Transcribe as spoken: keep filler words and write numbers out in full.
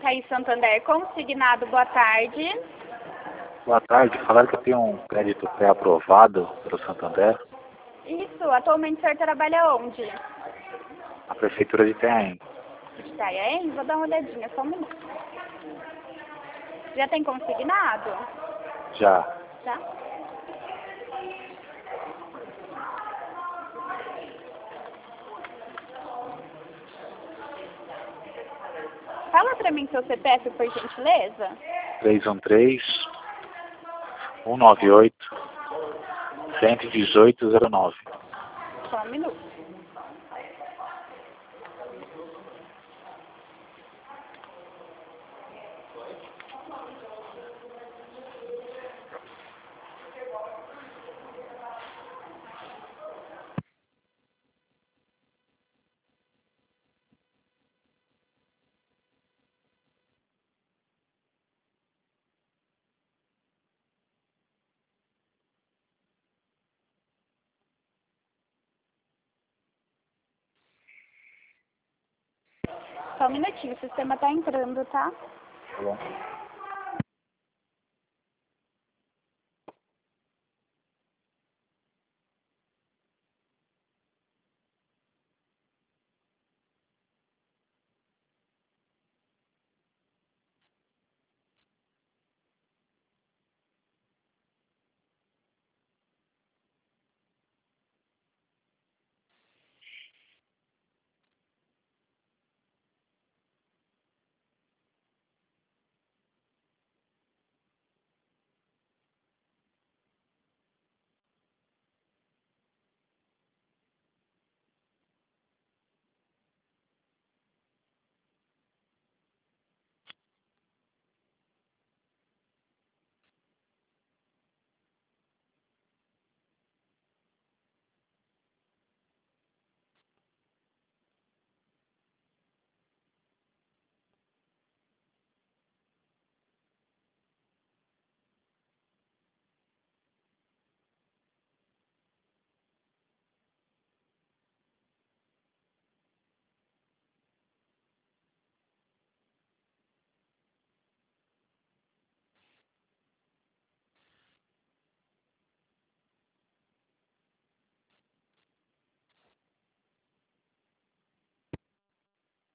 Itaí Santander, consignado, boa tarde. Boa tarde, falaram que eu tenho um crédito pré-aprovado pelo Santander. Isso, atualmente o senhor trabalha onde? A Prefeitura de Itanhaém. Itanhaém? Vou dar uma olhadinha, só um minuto. Já tem consignado? Já. Já? Fala pra mim seu C P F, por gentileza. três um três, um nove oito, um um oito, zero nove. Só um minuto. Só um minutinho, o sistema tá entrando, tá? Tá bom.